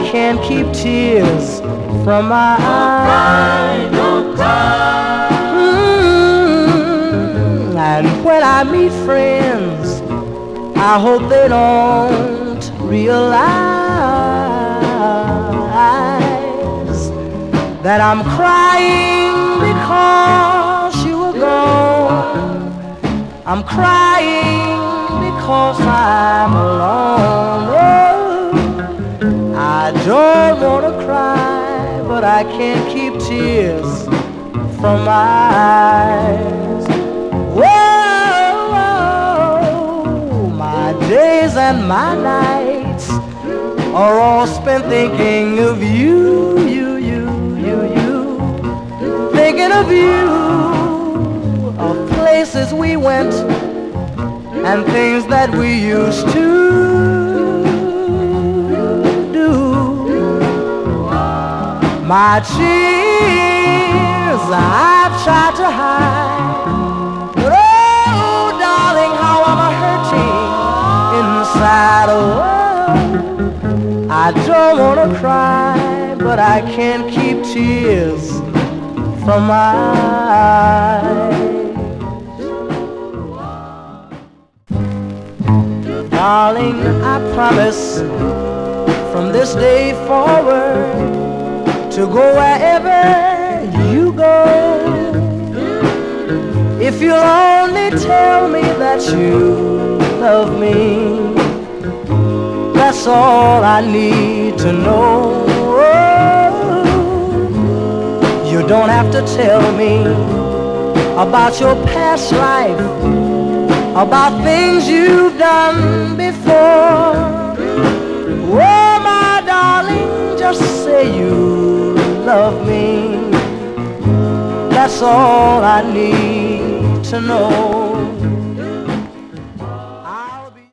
can't keep tears from my eyes. Don't cry. And when I meet friends, I hope they don't realize that I'm crying because you were gone. I'm crying because I'm alone. Oh, I don't want to cry, but I can't keep tears from my eyes. Whoa, my days and my nights are all spent thinking of you, thinking of you, of places we went and things that we used to do. My tears I've tried to hide, but oh darling, how I'm hurting inside. Oh, I don't want to cry, but I can't keep tears from my eyes. Darling, I promise from this day forward to go wherever you go. If you'll only tell me that you love me, that's all I need to know. You don't have to tell me about your past life, about things you've done before. Oh, my darling, just say you love me. That's all I need to know.